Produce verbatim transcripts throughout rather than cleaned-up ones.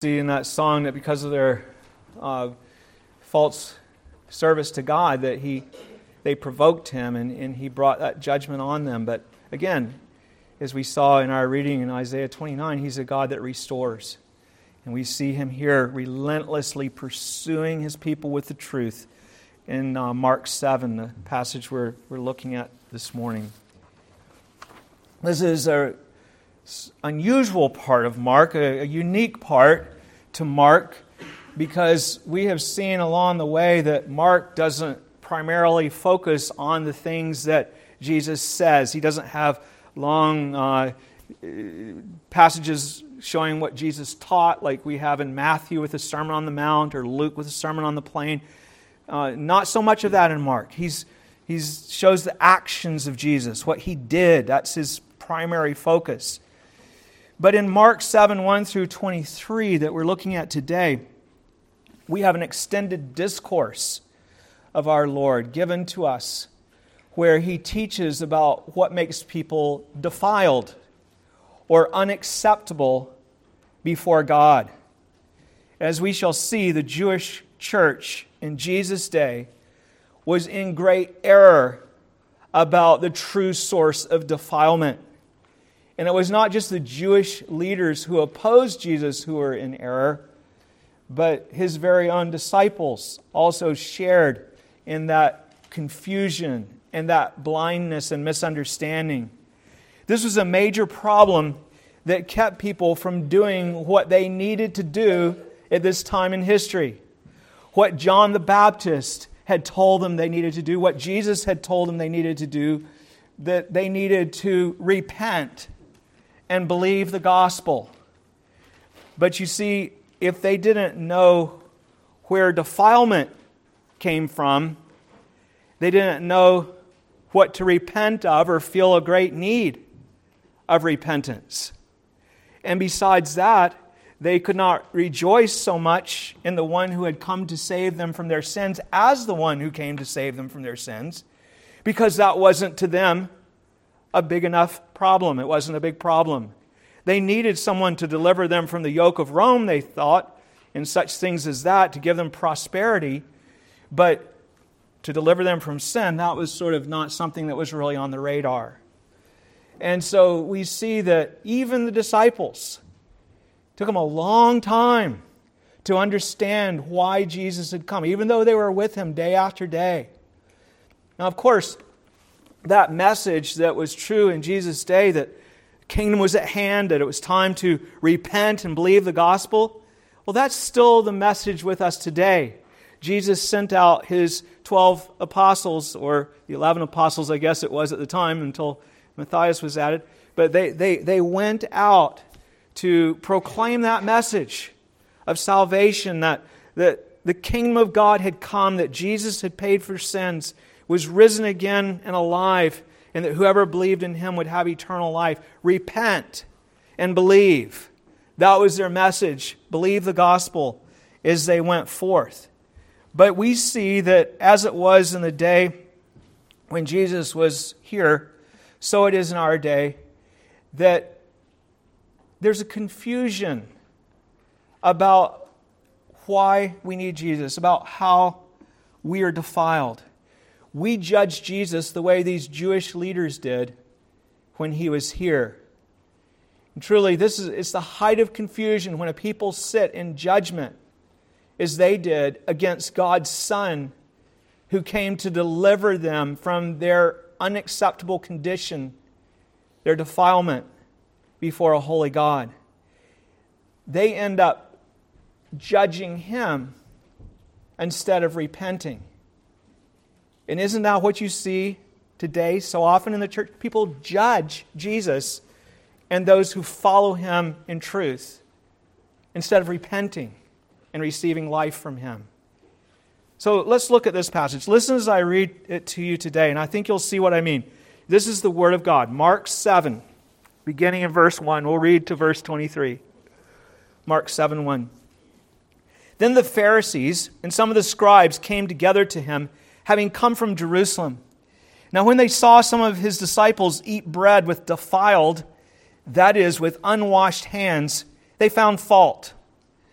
See in that song that because of their uh, false service to God, that he they provoked him and, and he brought that judgment on them. But again, as we saw in our reading in Isaiah twenty-nine, he's a God that restores. And we see him here relentlessly pursuing his people with the truth in uh, Mark seven, the passage we're, we're looking at this morning. This is a unusual part of Mark, a, a unique part to Mark, because we have seen along the way that Mark doesn't primarily focus on the things that Jesus says. He doesn't have long uh, passages showing what Jesus taught like we have in Matthew with the Sermon on the Mount or Luke with the Sermon on the Plain. Uh, not so much of that in Mark. He's he shows the actions of Jesus, what he did. That's his primary focus. But in Mark seven, one through twenty-three that we're looking at today, we have an extended discourse of our Lord given to us where he teaches about what makes people defiled or unacceptable before God. As we shall see, the Jewish church in Jesus' day was in great error about the true source of defilement. And it was not just the Jewish leaders who opposed Jesus who were in error, but his very own disciples also shared in that confusion and that blindness and misunderstanding. This was a major problem that kept people from doing what they needed to do at this time in history. What John the Baptist had told them they needed to do, what Jesus had told them they needed to do, that they needed to repent and believe the gospel. But you see, if they didn't know where defilement came from, they didn't know what to repent of or feel a great need of repentance. And besides that, they could not rejoice so much in the one who had come to save them from their sins as the one who came to save them from their sins, because that wasn't to them a big enough problem. It wasn't a big problem. They needed someone to deliver them from the yoke of Rome, they thought, and such things as that, to give them prosperity. But to deliver them from sin, that was sort of not something that was really on the radar. And so we see that even the disciples, it took them a long time to understand why Jesus had come, even though they were with him day after day. Now, of course, that message that was true in Jesus' day, that the kingdom was at hand, that it was time to repent and believe the gospel, well, that's still the message with us today. Jesus sent out his twelve apostles, or the eleven apostles, I guess it was at the time, until Matthias was added. But they, they, they went out to proclaim that message of salvation, that, that the kingdom of God had come, that Jesus had paid for sins, was risen again and alive, and that whoever believed in him would have eternal life. Repent and believe. That was their message. Believe the gospel as they went forth. But we see that as it was in the day when Jesus was here, so it is in our day, that there's a confusion about why we need Jesus, about how we are defiled. We judge Jesus the way these Jewish leaders did when he was here. And truly, this is it's the height of confusion when a people sit in judgment as they did against God's Son, who came to deliver them from their unacceptable condition, their defilement before a holy God. They end up judging him instead of repenting. And isn't that what you see today so often in the church? People judge Jesus and those who follow him in truth instead of repenting and receiving life from him. So let's look at this passage. Listen as I read it to you today, and I think you'll see what I mean. This is the Word of God. Mark seven, beginning in verse one. We'll read to verse twenty-three. Mark seven, one. Then the Pharisees and some of the scribes came together to him, having come from Jerusalem. Now when they saw some of his disciples eat bread with defiled, that is, with unwashed hands, they found fault.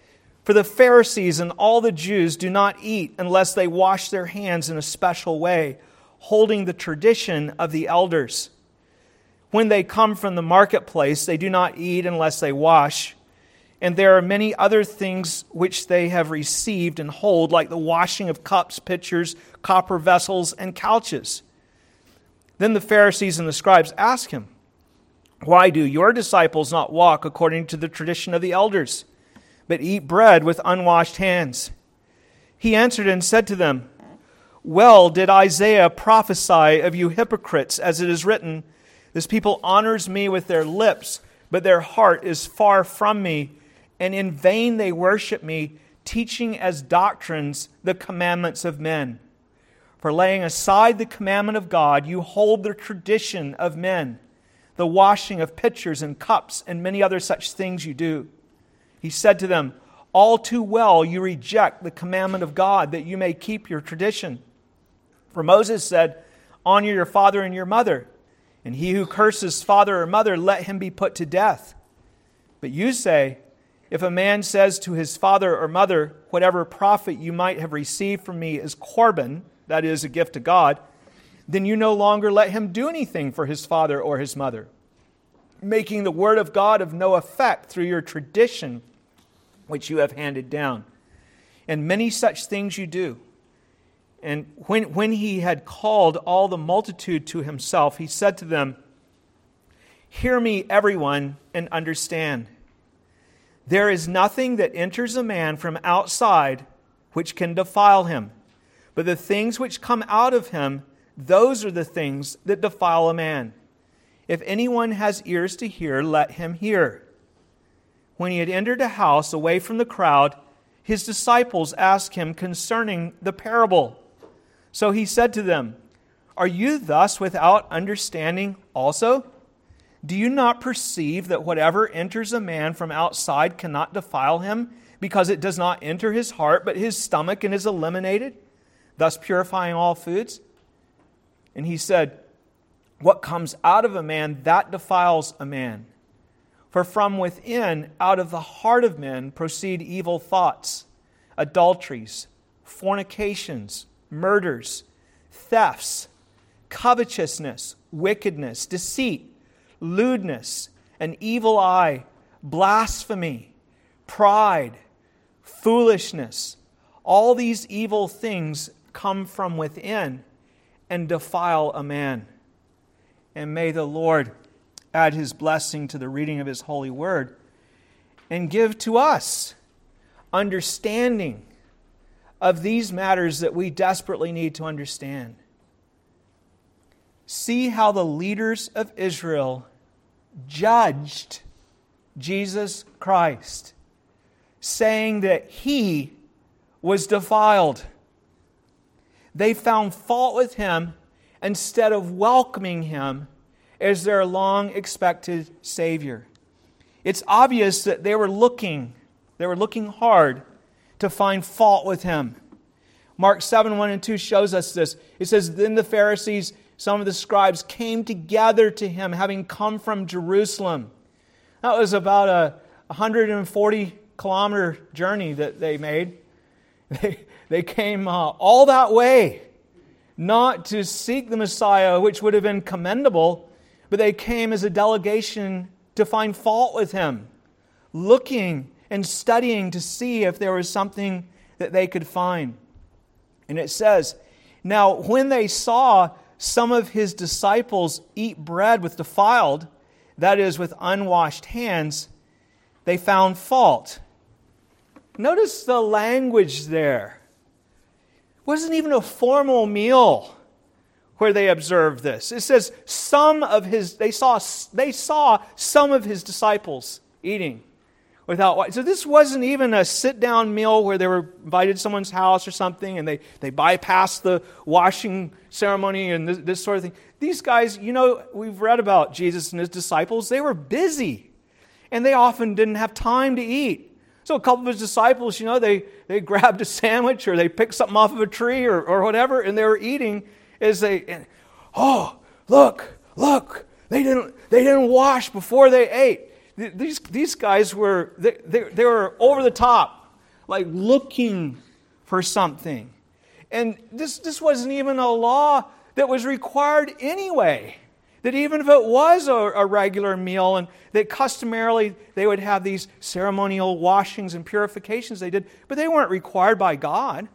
For the Pharisees and all the Jews do not eat unless they wash their hands in a special way, holding the tradition of the elders. When they come from the marketplace, they do not eat unless they wash. And there are many other things which they have received and hold, like the washing of cups, pitchers, copper vessels, and couches. Then the Pharisees and the scribes ask him, "Why do your disciples not walk according to the tradition of the elders, but eat bread with unwashed hands?" He answered and said to them, "Well did Isaiah prophesy of you hypocrites, as it is written, 'This people honors me with their lips, but their heart is far from me, and in vain they worship me, teaching as doctrines the commandments of men. For laying aside the commandment of God, you hold the tradition of men, the washing of pitchers and cups, and many other such things you do.' He said to them, 'All too well you reject the commandment of God, that you may keep your tradition. For Moses said, Honor your father and your mother, and he who curses father or mother, let him be put to death. But you say, if a man says to his father or mother, whatever profit you might have received from me is Corban,' that is, a gift to God, then you no longer let him do anything for his father or his mother, making the word of God of no effect through your tradition which you have handed down. And many such things you do." And when, when he had called all the multitude to himself, he said to them, "Hear me, everyone, and understand. There is nothing that enters a man from outside which can defile him, but the things which come out of him, those are the things that defile a man. If anyone has ears to hear, let him hear." When he had entered a house away from the crowd, his disciples asked him concerning the parable. So he said to them, "Are you thus without understanding also? Do you not perceive that whatever enters a man from outside cannot defile him, because it does not enter his heart, but his stomach, and is eliminated, thus purifying all foods?" And he said, "What comes out of a man, that defiles a man. For from within, out of the heart of men, proceed evil thoughts, adulteries, fornications, murders, thefts, covetousness, wickedness, deceit, lewdness, an evil eye, blasphemy, pride, foolishness. All these evil things come from within and defile a man." And may the Lord add His blessing to the reading of His holy word and give to us understanding of these matters that we desperately need to understand. See how the leaders of Israel judged Jesus Christ, saying that He was defiled. They found fault with Him instead of welcoming Him as their long-expected Savior. It's obvious that they were looking, they were looking hard to find fault with Him. Mark seven, one and two shows us this. It says, "Then the Pharisees, some of the scribes, came together to Him, having come from Jerusalem." That was about a one hundred forty kilometer journey that they made. They, they came uh, all that way, not to seek the Messiah, which would have been commendable, but they came as a delegation to find fault with Him, looking and studying to see if there was something that they could find. And it says, "Now when they saw some of His disciples eat bread with defiled, that is, with unwashed hands, they found fault." Notice the language there. It wasn't even a formal meal where they observed this. It says some of his, they saw, they saw some of His disciples eating without. So this wasn't even a sit-down meal where they were invited to someone's house or something and they, they bypassed the washing ceremony and this, this sort of thing. These guys, you know, we've read about Jesus and His disciples. They were busy and they often didn't have time to eat. So a couple of His disciples, you know, they, they grabbed a sandwich or they picked something off of a tree or, or whatever, and they were eating as they, and, oh, look, look, they didn't they didn't wash before they ate. These these guys were they, they, they were over the top, like looking for something. And this, this wasn't even a law that was required anyway. That even if it was a, a regular meal and that customarily they would have these ceremonial washings and purifications they did, but they weren't required by God.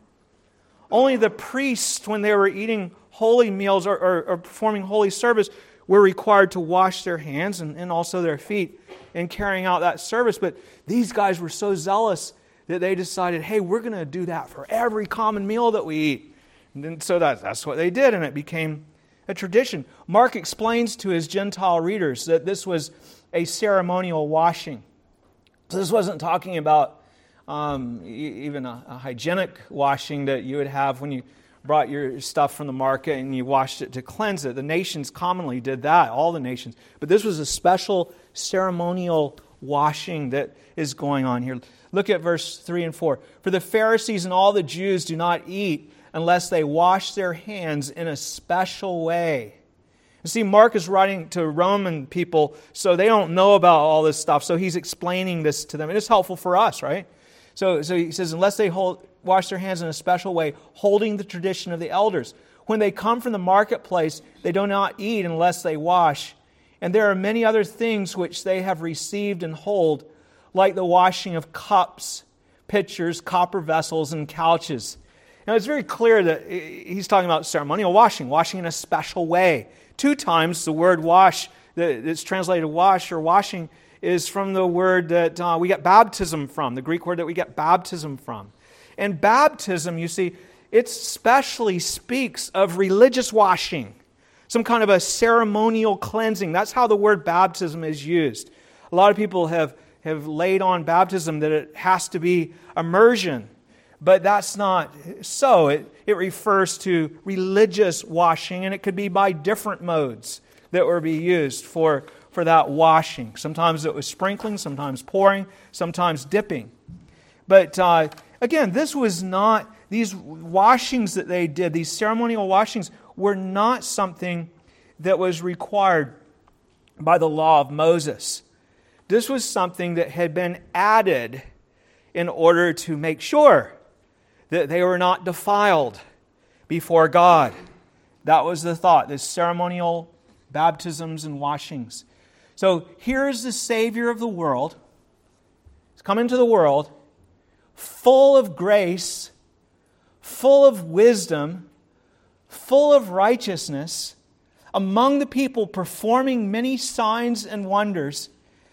Only the priests, when they were eating holy meals or, or, or performing holy service, were required to wash their hands and, and also their feet in carrying out that service. But these guys were so zealous that they decided, hey, we're going to do that for every common meal that we eat. And then, so that, that's what they did, and it became a tradition. Mark explains to his Gentile readers that this was a ceremonial washing. So this wasn't talking about um, even a, a hygienic washing that you would have when you brought your stuff from the market and you washed it to cleanse it. The nations commonly did that, all the nations. But this was a special ceremonial washing that is going on here. Look at verse three and four. For the Pharisees and all the Jews do not eat unless they wash their hands in a special way. You see, Mark is writing to Roman people, so they don't know about all this stuff. So he's explaining this to them. And it's helpful for us, right? So, so he says, unless they hold, wash their hands in a special way, holding the tradition of the elders. When they come from the marketplace, they do not eat unless they wash. And there are many other things which they have received and hold, like the washing of cups, pitchers, copper vessels, and couches. Now, it's very clear that he's talking about ceremonial washing, washing in a special way. Two times the word wash, that's translated wash or washing, is from the word that uh, we get baptism from, the Greek word that we get baptism from. And baptism, you see, it specially speaks of religious washing, some kind of a ceremonial cleansing. That's how the word baptism is used. A lot of people have, have laid on baptism that it has to be immersion. But that's not so. It, it refers to religious washing, and it could be by different modes that would be used for, for that washing. Sometimes it was sprinkling, sometimes pouring, sometimes dipping. But uh, again, this was not, these washings that they did, these ceremonial washings, were not something that was required by the law of Moses. This was something that had been added in order to make sure that they were not defiled before God. That was the thought, the ceremonial baptisms and washings. So here is the Savior of the world. He's come into the world full of grace, full of wisdom, full of righteousness, among the people performing many signs and wonders.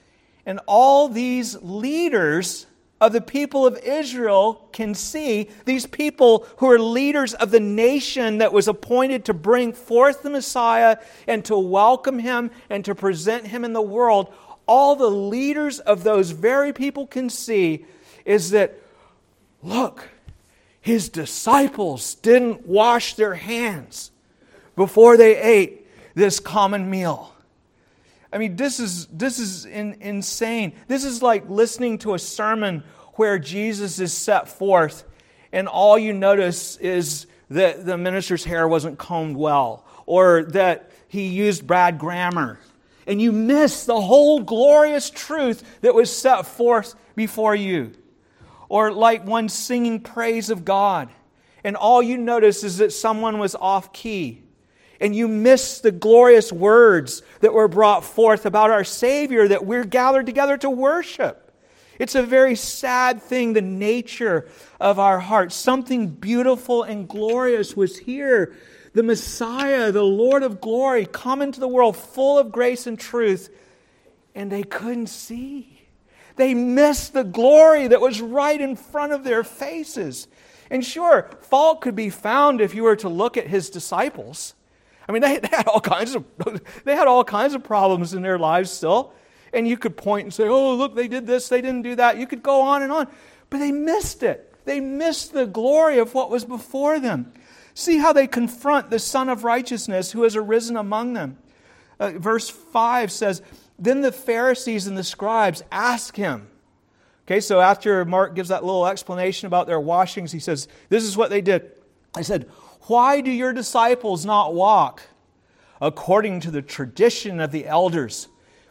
And all these leaders of the people of Israel can see, these people who are leaders of the nation that was appointed to bring forth the Messiah and to welcome Him and to present Him in the world, all the leaders of those very people can see is that, look, His disciples didn't wash their hands before they ate this common meal. I mean, this is this is in, insane. This is like listening to a sermon where Jesus is set forth and all you notice is that the minister's hair wasn't combed well or that he used bad grammar. And you miss the whole glorious truth that was set forth before you. Or like one singing praise of God and all you notice is that someone was off key. And you miss the glorious words that were brought forth about our Savior that we're gathered together to worship. It's a very sad thing, the nature of our hearts. Something beautiful and glorious was here. The Messiah, the Lord of glory, come into the world full of grace and truth, and they couldn't see. They missed the glory that was right in front of their faces. And sure, fault could be found if you were to look at His disciples. I mean, they, they had all kinds of they had all kinds of problems in their lives still. And you could point and say, oh, look, they did this, they didn't do that. You could go on and on. But they missed it. They missed the glory of what was before them. See how they confront the Son of Righteousness who has arisen among them. Uh, verse five says, then the Pharisees and the scribes ask Him. Okay, so after Mark gives that little explanation about their washings, he says, this is what they did. They said, why do your disciples not walk according to the tradition of the elders,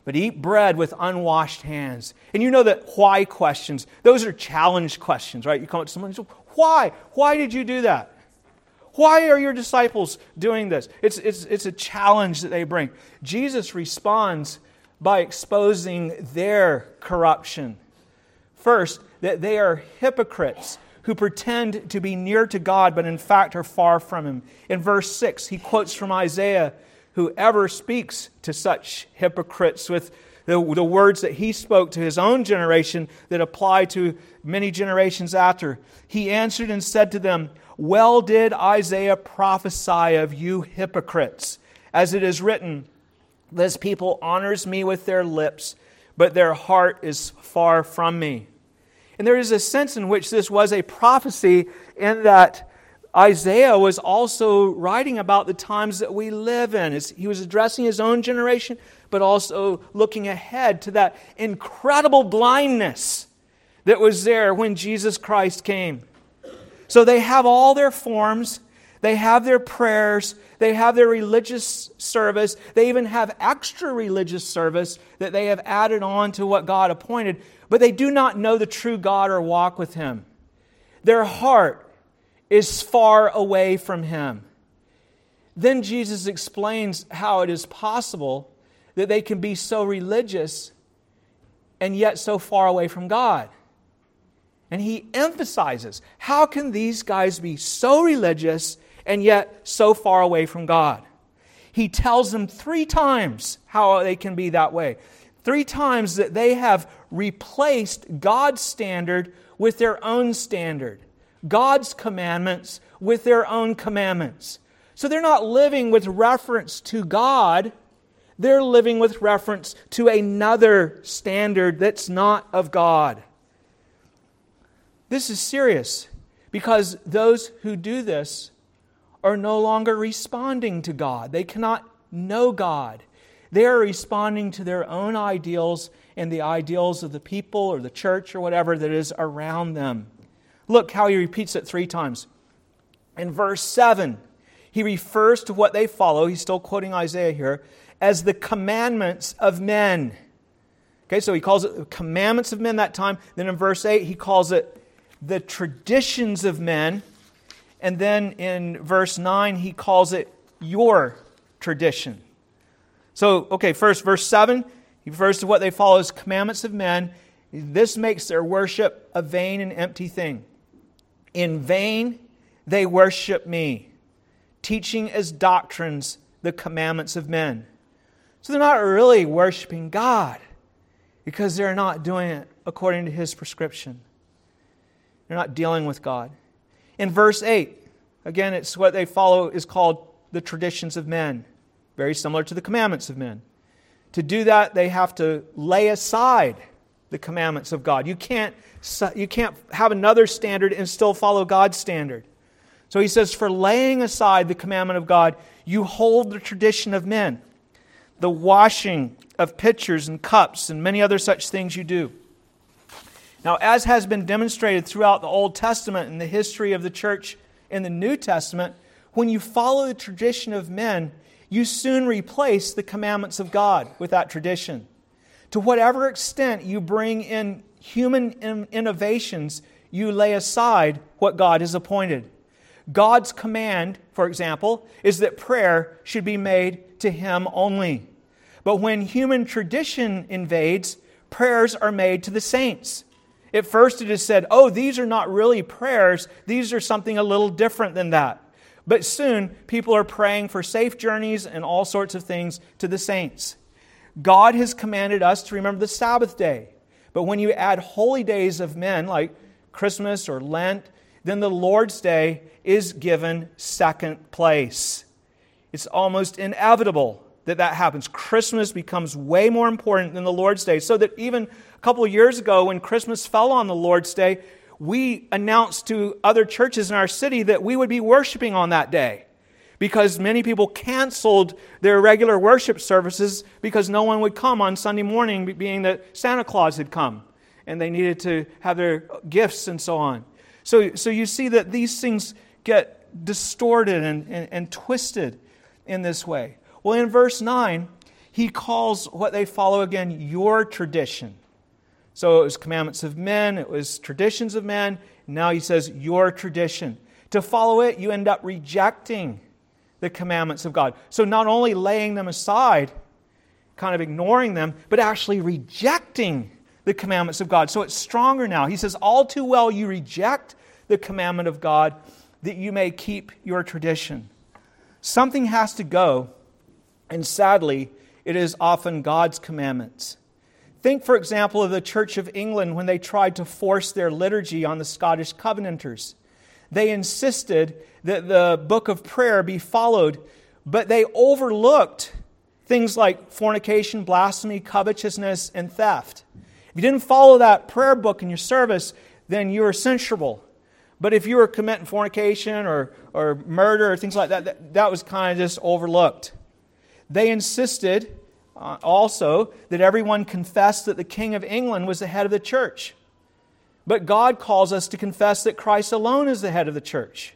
but eat bread with unwashed hands. And you know that why questions, those are challenge questions, right? You come up to someone and say, why? Why did you do that? Why are your disciples doing this? It's, it's, it's a challenge that they bring. Jesus responds by exposing their corruption. First, that they are hypocrites who pretend to be near to God, but in fact are far from Him. In verse six, he quotes from Isaiah, whoever speaks to such hypocrites with the, the words that he spoke to his own generation that apply to many generations after. He answered and said to them, well did Isaiah prophesy of you hypocrites, as it is written, this people honors me with their lips, but their heart is far from me. And there is a sense in which this was a prophecy in that Isaiah was also writing about the times that we live in. He was addressing his own generation, but also looking ahead to that incredible blindness that was there when Jesus Christ came. So they have all their forms, they have their prayers, they have their religious service, they even have extra religious service that they have added on to what God appointed, but they do not know the true God or walk with Him. Their heart is far away from Him. Then Jesus explains how it is possible that they can be so religious and yet so far away from God. And He emphasizes, how can these guys be so religious and yet so far away from God? He tells them three times how they can be that way. Three times that they have replaced God's standard with their own standard. God's commandments with their own commandments. So they're not living with reference to God. They're living with reference to another standard that's not of God. This is serious because those who do this are no longer responding to God. They cannot know God. They are responding to their own ideals and the ideals of the people or the church or whatever that is around them. Look how he repeats it three times. In verse seven, he refers to what they follow, he's still quoting Isaiah here, as the commandments of men. Okay, so he calls it the commandments of men that time. Then in verse eight, he calls it the traditions of men. And then in verse nine, he calls it your tradition. So, okay, first, verse seven, he refers to what they follow as commandments of men. This makes their worship a vain and empty thing. In vain they worship me, teaching as doctrines the commandments of men. So they're not really worshiping God because they're not doing it according to His prescription. They're not dealing with God. In verse eight, again, it's what they follow is called the traditions of men. Very similar to the commandments of men. To do that, they have to lay aside the commandments of God. You can't, you can't have another standard and still follow God's standard. So he says, for laying aside the commandment of God, you hold the tradition of men. The washing of pitchers and cups and many other such things you do. Now, as has been demonstrated throughout the Old Testament and the history of the church in the New Testament, when you follow the tradition of men, you soon replace the commandments of God with that tradition. To whatever extent you bring in human innovations, you lay aside what God has appointed. God's command, for example, is that prayer should be made to Him only. But when human tradition invades, prayers are made to the saints. At first it is said, oh, these are not really prayers, these are something a little different than that. But soon, people are praying for safe journeys and all sorts of things to the saints. God has commanded us to remember the Sabbath day. But when you add holy days of men, like Christmas or Lent, then the Lord's Day is given second place. It's almost inevitable that that happens. Christmas becomes way more important than the Lord's Day. So that even a couple of years ago, when Christmas fell on the Lord's Day, we announced to other churches in our city that we would be worshiping on that day because many people canceled their regular worship services because no one would come on Sunday morning, being that Santa Claus had come and they needed to have their gifts and so on. So, so you see that these things get distorted and, and, and twisted in this way. Well, in verse nine, he he calls what they follow again your tradition. So it was commandments of men, it was traditions of men. Now he says your tradition. To follow it, you end up rejecting the commandments of God. So not only laying them aside, kind of ignoring them, but actually rejecting the commandments of God. So it's stronger now. He says, all too well you reject the commandment of God that you may keep your tradition. Something has to go, and sadly, it is often God's commandments. Think, for example, of the Church of England when they tried to force their liturgy on the Scottish Covenanters. They insisted that the book of prayer be followed, but they overlooked things like fornication, blasphemy, covetousness, and theft. If you didn't follow that prayer book in your service, then you were censurable. But if you were committing fornication or, or murder or things like that, that, that was kind of just overlooked. They insisted uh, also that everyone confess that the King of England was the head of the church. But God calls us to confess that Christ alone is the head of the church.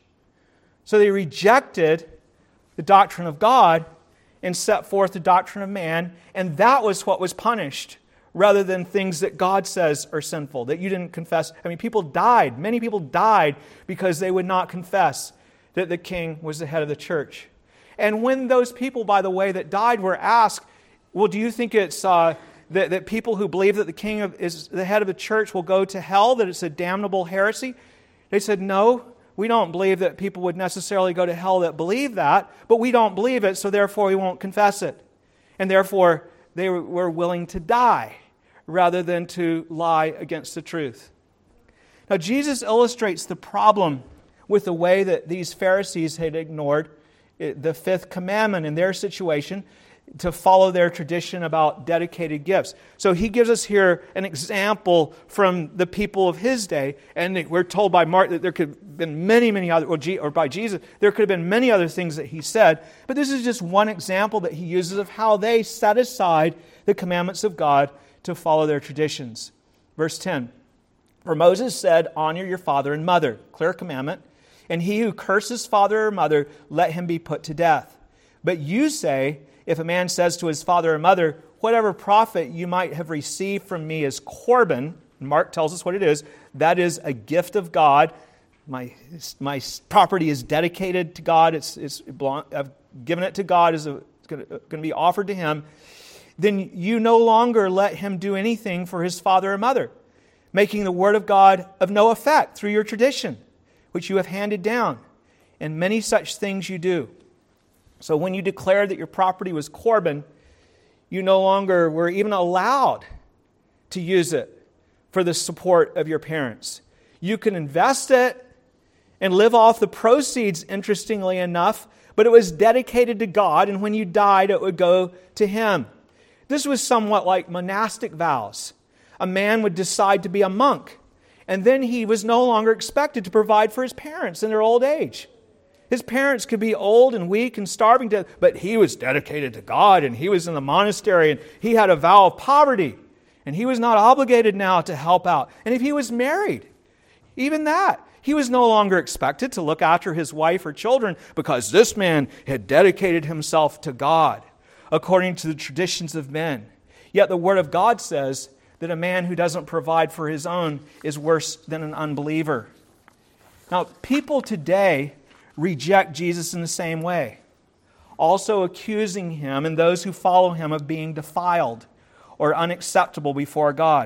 So they rejected the doctrine of God and set forth the doctrine of man, and that was what was punished, rather than things that God says are sinful, that you didn't confess. I mean, people died. Many people died because they would not confess that the king was the head of the church. And when those people, by the way, that died were asked, well, do you think it's uh, that, that people who believe that the king of, is the head of the church will go to hell, that it's a damnable heresy? They said, no, we don't believe that people would necessarily go to hell that believe that, but we don't believe it, so therefore we won't confess it. And therefore, they were willing to die rather than to lie against the truth. Now, Jesus illustrates the problem with the way that these Pharisees had ignored the fifth commandment in their situation to follow their tradition about dedicated gifts. So he gives us here an example from the people of his day, and we're told by Mark that there could have been many, many other, or by Jesus, there could have been many other things that he said, but this is just one example that he uses of how they set aside the commandments of God to follow their traditions. Verse ten, for Moses said, honor your father and mother, clear commandment, and he who curses father or mother, let him be put to death. But you say, if a man says to his father or mother, whatever profit you might have received from me is Corban, Mark tells us what it is, that is a gift of God. My, my property is dedicated to God. It's, it's I've given it to God. It's going to be offered to him. Then you no longer let him do anything for his father or mother, making the word of God of no effect through your tradition, which you have handed down. And many such things you do. So when you declared that your property was Corban, you no longer were even allowed to use it for the support of your parents. You can invest it and live off the proceeds, interestingly enough, but it was dedicated to God, and when you died, it would go to Him. This was somewhat like monastic vows. A man would decide to be a monk, and then he was no longer expected to provide for his parents in their old age. His parents could be old and weak and starving to death, but he was dedicated to God, and he was in the monastery, and he had a vow of poverty, and he was not obligated now to help out. And if he was married, even that, he was no longer expected to look after his wife or children because this man had dedicated himself to God according to the traditions of men. Yet the Word of God says that a man who doesn't provide for his own is worse than an unbeliever. Now, people today reject Jesus in the same way, also accusing him and those who follow him of being defiled or unacceptable before God.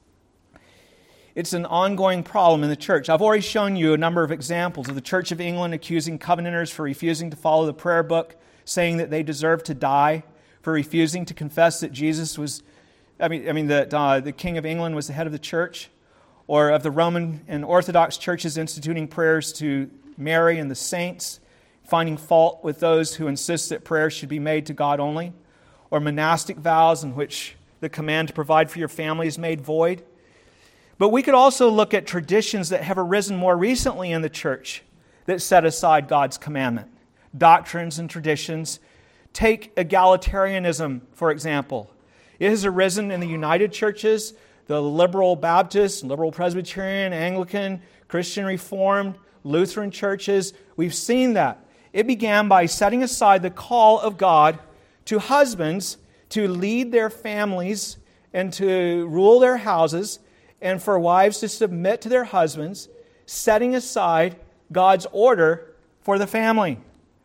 It's an ongoing problem in the church. I've already shown you a number of examples of the Church of England accusing Covenanters for refusing to follow the prayer book, saying that they deserve to die, for refusing to confess that Jesus was, I mean, I mean that uh, the King of England was the head of the church, or of the Roman and Orthodox churches instituting prayers to Mary and the saints, finding fault with those who insist that prayers should be made to God only, or monastic vows in which the command to provide for your family is made void. But we could also look at traditions that have arisen more recently in the church that set aside God's commandment. Doctrines and traditions. Take egalitarianism, for example. It has arisen in the United Churches, the Liberal Baptist, Liberal Presbyterian, Anglican, Christian Reformed, Lutheran churches. We've seen that. It began by setting aside the call of God to husbands to lead their families and to rule their houses, and for wives to submit to their husbands, setting aside God's order for the family.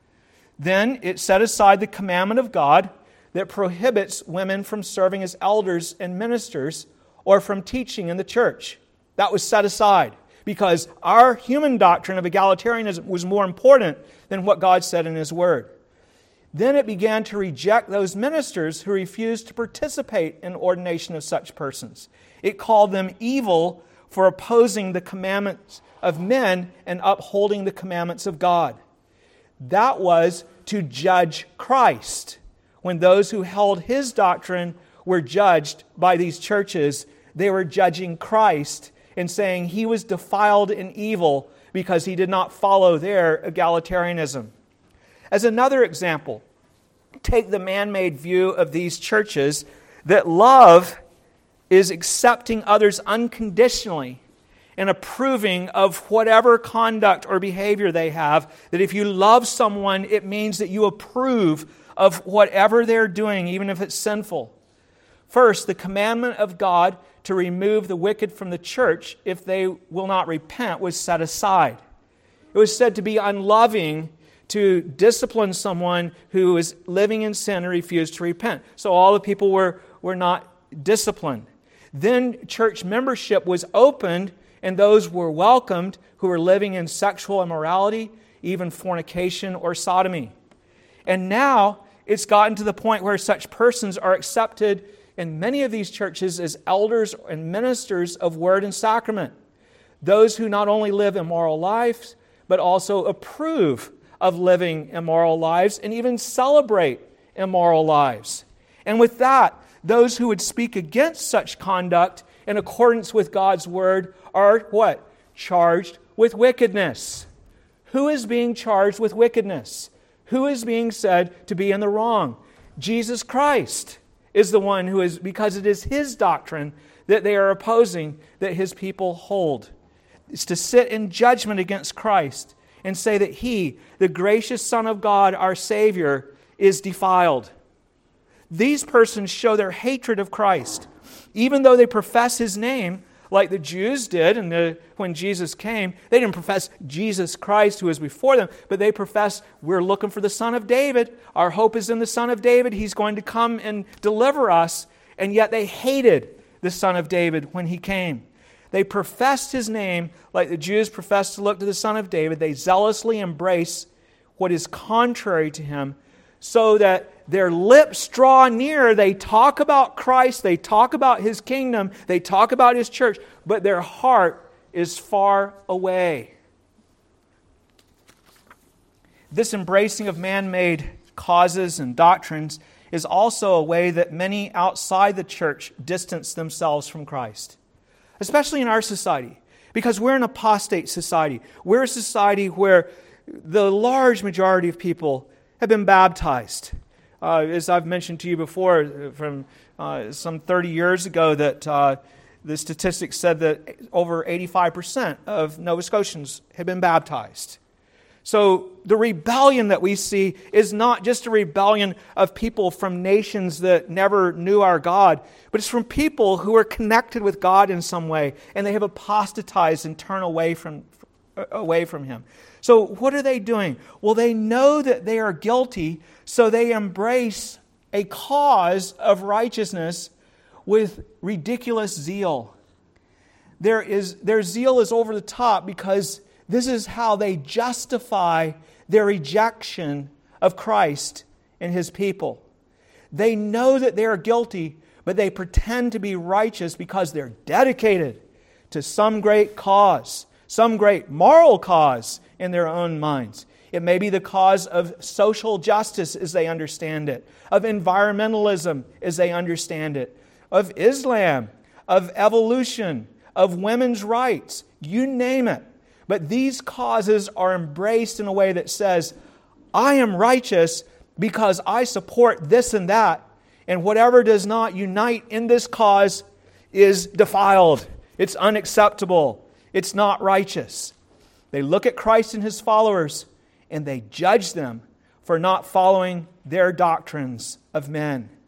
Then it set aside the commandment of God that prohibits women from serving as elders and ministers or from teaching in the church. That was set aside because our human doctrine of egalitarianism was more important than what God said in His Word. Then it began to reject those ministers who refused to participate in ordination of such persons. It called them evil for opposing the commandments of men and upholding the commandments of God. That was to judge Christ. When those who held His doctrine were judged by these churches, they were judging Christ and saying He was defiled in evil because He did not follow their egalitarianism. As another example, take the man-made view of these churches that love is accepting others unconditionally and approving of whatever conduct or behavior they have, that if you love someone, it means that you approve of whatever they're doing, even if it's sinful. First, the commandment of God to remove the wicked from the church if they will not repent was set aside. It was said to be unloving to discipline someone who is living in sin and refused to repent. So all the people were, were not disciplined. Then church membership was opened and those were welcomed who were living in sexual immorality, even fornication or sodomy. And now it's gotten to the point where such persons are accepted in many of these churches as elders and ministers of word and sacrament. Those who not only live immoral lives, but also approve of living immoral lives and even celebrate immoral lives. And with that, those who would speak against such conduct in accordance with God's word are what? Charged with wickedness. Who is being charged with wickedness? Who is being said to be in the wrong? Jesus Christ is the one who is, because it is His doctrine that they are opposing, that His people hold. It's to sit in judgment against Christ and say that He, the gracious Son of God, our Savior, is defiled. These persons show their hatred of Christ. Even though they profess His name, like the Jews did and the, when Jesus came, they didn't profess Jesus Christ who is before them, but they profess, we're looking for the Son of David. Our hope is in the Son of David. He's going to come and deliver us. And yet they hated the Son of David when He came. They professed His name like the Jews professed to look to the Son of David. They zealously embrace what is contrary to Him so that their lips draw near. They talk about Christ. They talk about His kingdom. They talk about His church. But their heart is far away. This embracing of man-made causes and doctrines is also a way that many outside the church distance themselves from Christ. Especially in our society. Because we're an apostate society. We're a society where the large majority of people have been baptized. Uh, as I've mentioned to you before, from uh, some thirty years ago, that uh, the statistics said that over eighty-five percent of Nova Scotians have been baptized. So the rebellion that we see is not just a rebellion of people from nations that never knew our God, but it's from people who are connected with God in some way, and they have apostatized and turned away from, away from Him. So what are they doing? Well, they know that they are guilty, so they embrace a cause of righteousness with ridiculous zeal. There is, their zeal is over the top because this is how they justify their rejection of Christ and His people. They know that they are guilty, but they pretend to be righteous because they're dedicated to some great cause, some great moral cause in their own minds. It may be the cause of social justice as they understand it, of environmentalism as they understand it, of Islam, of evolution, of women's rights, you name it. But these causes are embraced in a way that says, I am righteous because I support this and that, and whatever does not unite in this cause is defiled. It's unacceptable. It's not righteous. They look at Christ and His followers, and they judge them for not following their doctrines of men.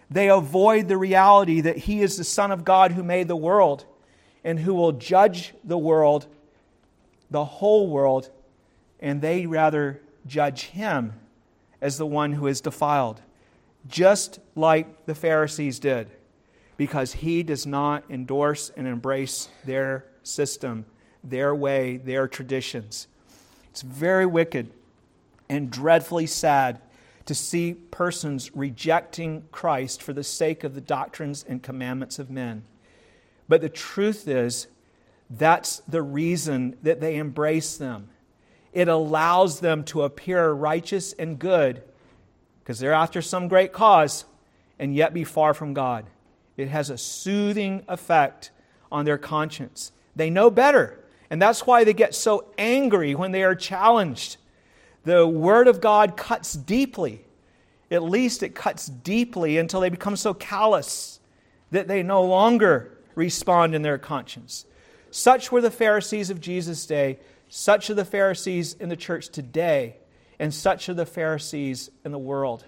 They avoid the reality that He is the Son of God who made the world and who will judge the world, the whole world, and they rather judge Him as the one who is defiled, just like the Pharisees did, because He does not endorse and embrace their system, their way, their traditions. It's very wicked and dreadfully sad to see persons rejecting Christ for the sake of the doctrines and commandments of men. But the truth is, that's the reason that they embrace them. It allows them to appear righteous and good because they're after some great cause and yet be far from God. It has a soothing effect on their conscience. They know better, and that's why they get so angry when they are challenged. The Word of God cuts deeply. At least it cuts deeply until they become so callous that they no longer respond in their conscience. Such were the Pharisees of Jesus' day. Such are the Pharisees in the church today. And such are the Pharisees in the world.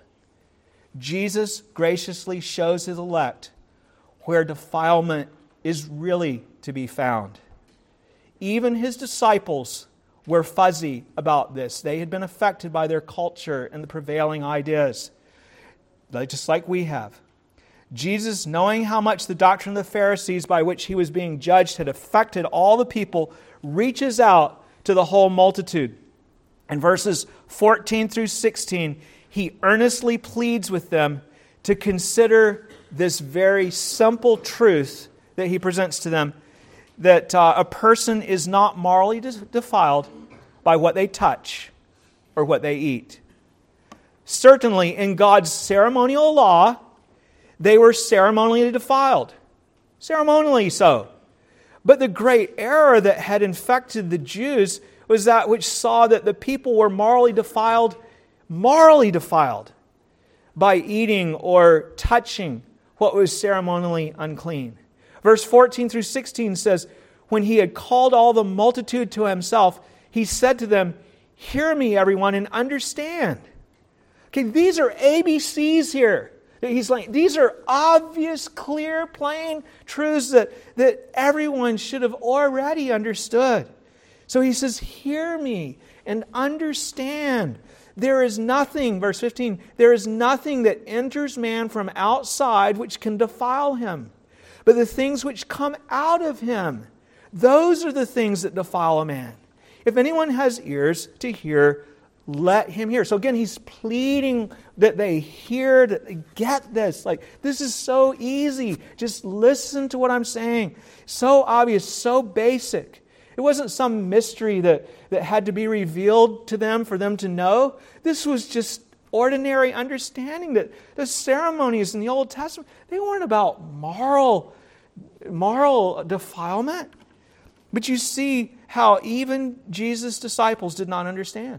Jesus graciously shows His elect where defilement is really to be found. Even His disciples were fuzzy about this. They had been affected by their culture and the prevailing ideas, just like we have. Jesus, knowing how much the doctrine of the Pharisees by which He was being judged had affected all the people, reaches out to the whole multitude. In verses fourteen through sixteen, He earnestly pleads with them to consider this very simple truth that He presents to them, that uh, a person is not morally defiled by what they touch or what they eat. Certainly, in God's ceremonial law, they were ceremonially defiled. Ceremonially so. But the great error that had infected the Jews was that which saw that the people were morally defiled, morally defiled, by eating or touching what was ceremonially unclean. Verse fourteen through sixteen says, when He had called all the multitude to Himself, He said to them, "Hear me, everyone, and understand." Okay, these are A B Cs here. He's like, these are obvious, clear, plain truths that, that everyone should have already understood. So He says, hear me and understand. There is nothing, verse fifteen, there is nothing that enters man from outside which can defile him. But the things which come out of him, those are the things that defile a man. If anyone has ears to hear, let him hear. So again, He's pleading that they hear, that they get this. Like, this is so easy. Just listen to what I'm saying. So obvious, so basic. It wasn't some mystery that, that had to be revealed to them for them to know. This was just ordinary understanding that the ceremonies in the Old Testament, they weren't about moral, moral defilement. But you see how even Jesus' disciples did not understand.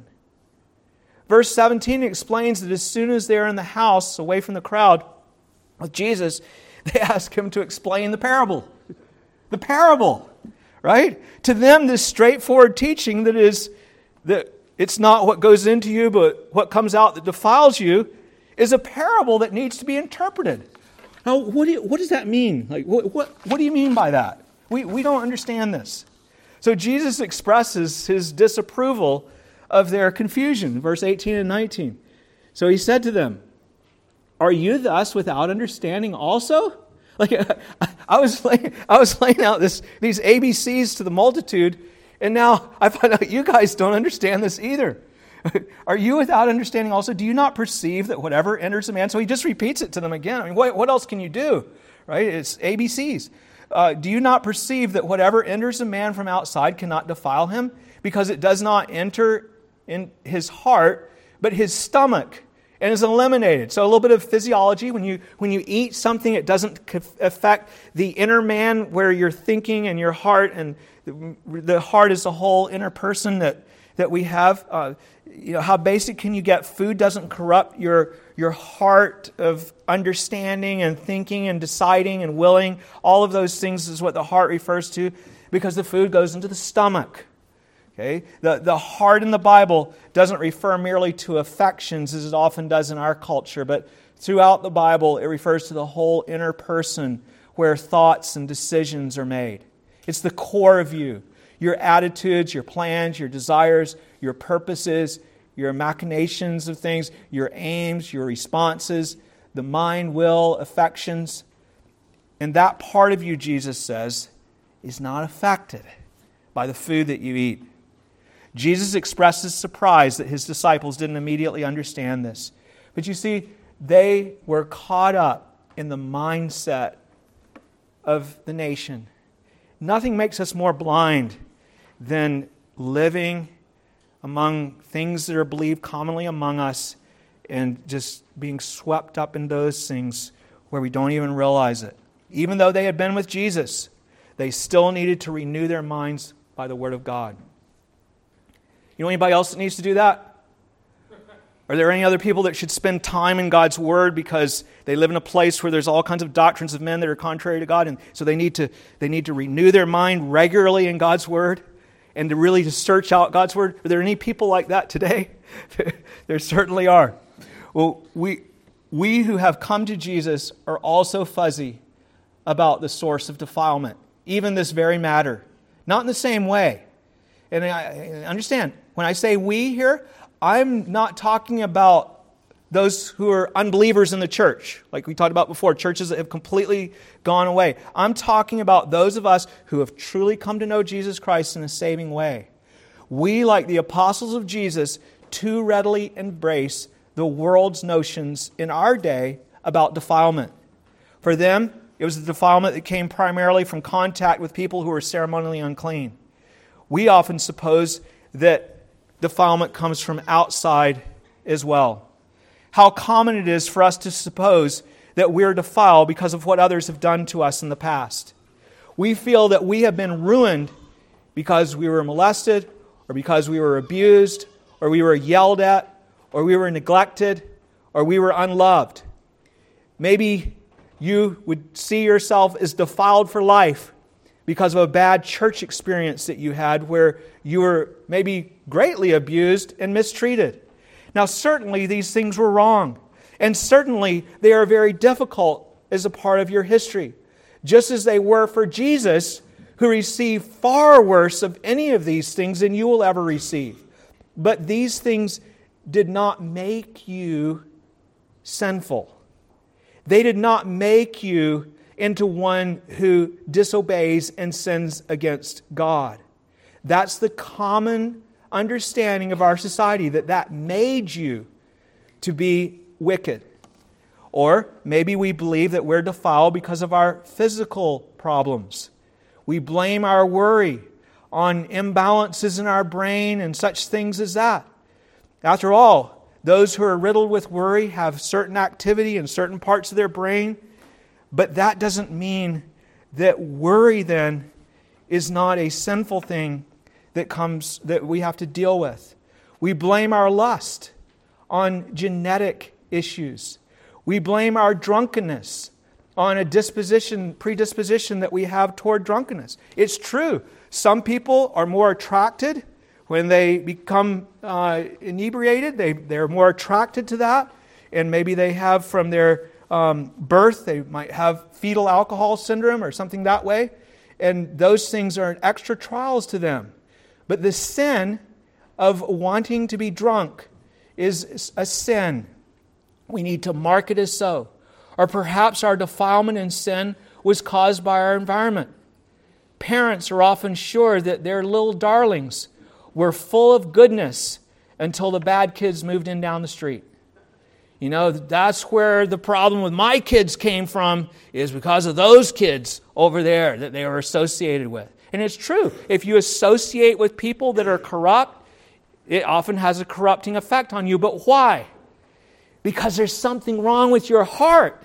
Verse seventeen explains that as soon as they're in the house, away from the crowd, with Jesus, they ask Him to explain the parable. The parable, right? To them, this straightforward teaching that is, that it's not what goes into you, but what comes out that defiles you, is a parable that needs to be interpreted. Now, what do you, what does that mean? Like, what, what, what do you mean by that? We, we don't understand this. So Jesus expresses His disapproval of their confusion, verse eighteen and nineteen. So He said to them, "Are you thus without understanding also?" Like, I was laying, I was laying out this these A B Cs to the multitude, and now I find out you guys don't understand this either. Are you without understanding also? Do you not perceive that whatever enters a man? So He just repeats it to them again. I mean, what, what else can you do? Right? It's A B Cs. Uh, do you not perceive that whatever enters a man from outside cannot defile him? Because it does not enter in his heart, but his stomach, and is eliminated. So a little bit of physiology. When you when you eat something, it doesn't affect the inner man where you're thinking and your heart, and the, the heart is the whole inner person that, that we have. Uh, you know, how basic can you get? Food doesn't corrupt your, your heart of understanding and thinking and deciding and willing. All of those things is what the heart refers to, because the food goes into the stomach. Okay? The, the heart in the Bible doesn't refer merely to affections as it often does in our culture, but Throughout the Bible, it refers to the whole inner person where thoughts and decisions are made. It's the core of you. Your attitudes, your plans, your desires, your purposes, your machinations of things, your aims, your responses, the mind, will, affections. And that part of you, Jesus says, is not affected by the food that you eat. Jesus expresses surprise that his disciples didn't immediately understand this. But you see, they were caught up in the mindset of the nation. Nothing makes us more blind than living among things that are believed commonly among us and just being swept up in those things where we don't even realize it. Even though they had been with Jesus, they still needed to renew their minds by the Word of God. You know anybody else that needs to do that? Are there any other people that should spend time in God's Word because they live in a place where there's all kinds of doctrines of men that are contrary to God, and so they need to they need to renew their mind regularly in God's Word and to really to search out God's Word? Are there any people like that today? There certainly are. Well, we we who have come to Jesus are also fuzzy about the source of defilement, even this very matter. Not in the same way. And I understand, when I say we here, I'm not talking about those who are unbelievers in the church, like we talked about before, churches that have completely gone away. I'm talking about those of us who have truly come to know Jesus Christ in a saving way. We, like the apostles of Jesus, too readily embrace the world's notions in our day about defilement. For them, it was a defilement that came primarily from contact with people who were ceremonially unclean. We often suppose that defilement comes from outside as well. How common it is for us to suppose that we're defiled because of what others have done to us in the past. We feel that we have been ruined because we were molested, or because we were abused, or we were yelled at, or we were neglected, or we were unloved. Maybe you would see yourself as defiled for life because of a bad church experience that you had where you were maybe greatly abused and mistreated. Now, certainly these things were wrong, and certainly they are very difficult as a part of your history, just as they were for Jesus, who received far worse of any of these things than you will ever receive. But these things did not make you sinful. They did not make you into one who disobeys and sins against God. That's the common understanding of our society, that that made you to be wicked. Or maybe we believe that we're defiled because of our physical problems. We blame our worry on imbalances in our brain and such things as that. After all, those who are riddled with worry have certain activity in certain parts of their brain, but that doesn't mean that worry then is not a sinful thing that comes that we have to deal with. We blame our lust on genetic issues. We blame our drunkenness on a disposition, predisposition that we have toward drunkenness. It's true. Some people are more attracted when they become uh, inebriated. They, they're more attracted to that. And maybe they have from their um, birth, they might have fetal alcohol syndrome or something that way. And those things are extra trials to them. But the sin of wanting to be drunk is a sin. We need to mark it as so. Or perhaps our defilement and sin was caused by our environment. Parents are often sure that their little darlings were full of goodness until the bad kids moved in down the street. You know, that's where the problem with my kids came from, is because of those kids over there that they were associated with. And it's true. If you associate with people that are corrupt, it often has a corrupting effect on you. But why? Because there's something wrong with your heart.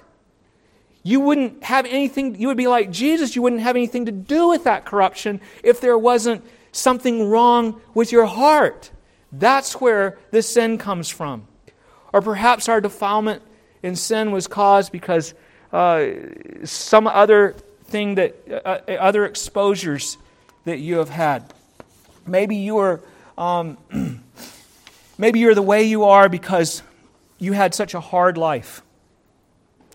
You wouldn't have anything, you would be like Jesus, you wouldn't have anything to do with that corruption if there wasn't something wrong with your heart. That's where the sin comes from. Or perhaps our defilement and sin was caused because uh, some other thing that, uh, other exposures that you have had. Maybe you are, um, maybe you're the way you are because you had such a hard life.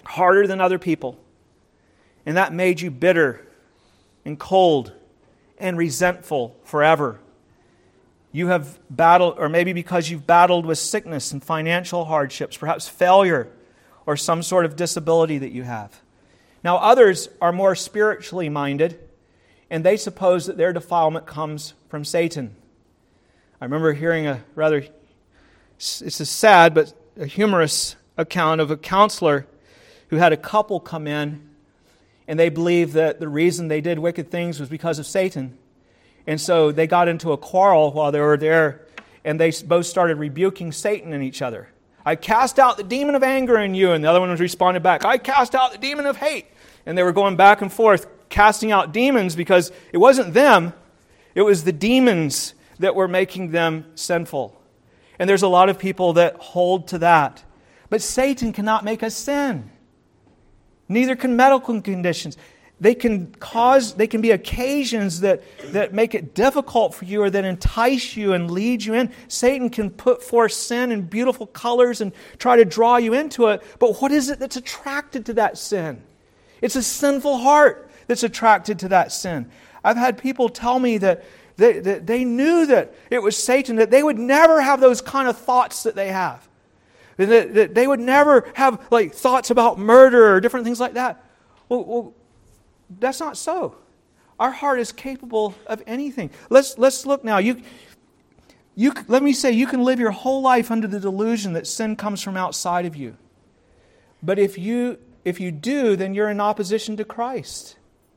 harder than other people. And that made you bitter and cold and resentful forever. You have battled, or maybe because you've battled with sickness and financial hardships, perhaps failure or some sort of disability that you have. Now others are more spiritually minded, and they suppose that their defilement comes from Satan. I remember hearing a rather, it's a sad but a humorous account of a counselor who had a couple come in, and they believed that the reason they did wicked things was because of Satan. And so they got into a quarrel while they were there, and they both started rebuking Satan and each other. I cast out the demon of anger in you, and the other one was responding back, I cast out the demon of hate. And they were going back and forth, casting out demons, because it wasn't them, it was the demons that were making them sinful. And there's a lot of people that hold to that. But Satan cannot make us sin. Neither can medical conditions. They can cause, they can be occasions that, that make it difficult for you or that entice you and lead you in. Satan can put forth sin in beautiful colors and try to draw you into it. But what is it that's attracted to that sin? It's a sinful heart that's attracted to that sin. I've had people tell me that they, that they knew that it was Satan, that they would never have those kind of thoughts that they have. That, that they would never have like thoughts about murder or different things like that. Well, well that's not so. Our heart is capable of anything. Let's let's look now. You, you, let me say, you can live your whole life under the delusion that sin comes from outside of you. But if you if you do, then you're in opposition to Christ,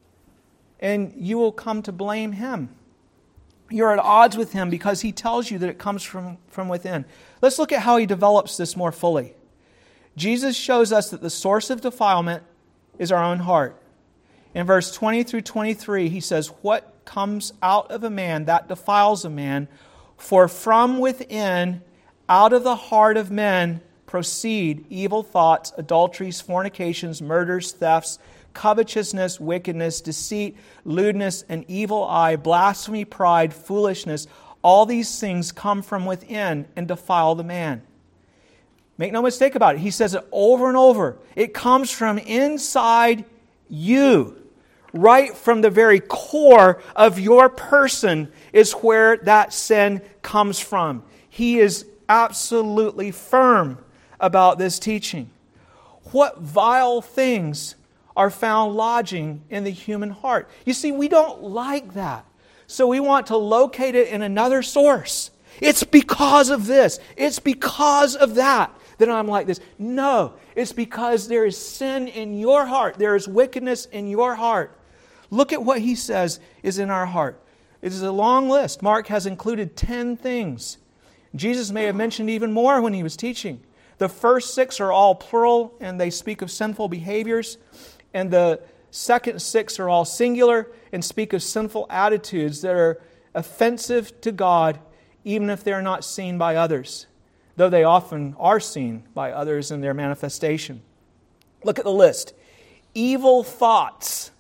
and you will come to blame Him. You're at odds with Him because He tells you that it comes from, from within. Let's look at how He develops this more fully. Jesus shows us that the source of defilement is our own heart. In verse twenty through twenty-three, He says, what comes out of a man, that defiles a man. For from within, out of the heart of men, proceed evil thoughts, adulteries, fornications, murders, thefts, covetousness, wickedness, deceit, lewdness, an evil eye, blasphemy, pride, foolishness. All these things come from within and defile the man. Make no mistake about it. He says it over and over. It comes from inside you. Right from the very core of your person is where that sin comes from. He is absolutely firm about this teaching. What vile things are found lodging in the human heart? You see, we don't like that. So we want to locate it in another source. It's because of this. It's because of that that I'm like this. No, it's because there is sin in your heart. There is wickedness in your heart. Look at what he says is in our heart. It is a long list. Mark has included ten things. Jesus may have mentioned even more when he was teaching. The first six are all plural, and they speak of sinful behaviors. And the second six are all singular and speak of sinful attitudes that are offensive to God, even if they're not seen by others, though they often are seen by others in their manifestation. Look at the list. Evil thoughts.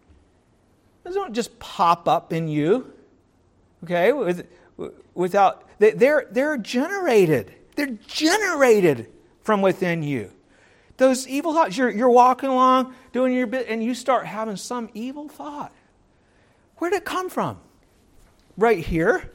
Those don't just pop up in you, okay? With, without they're they're generated. They're generated from within you. Those evil thoughts. You're you're walking along doing your bit, and you start having some evil thought. Where did it come from? Right here.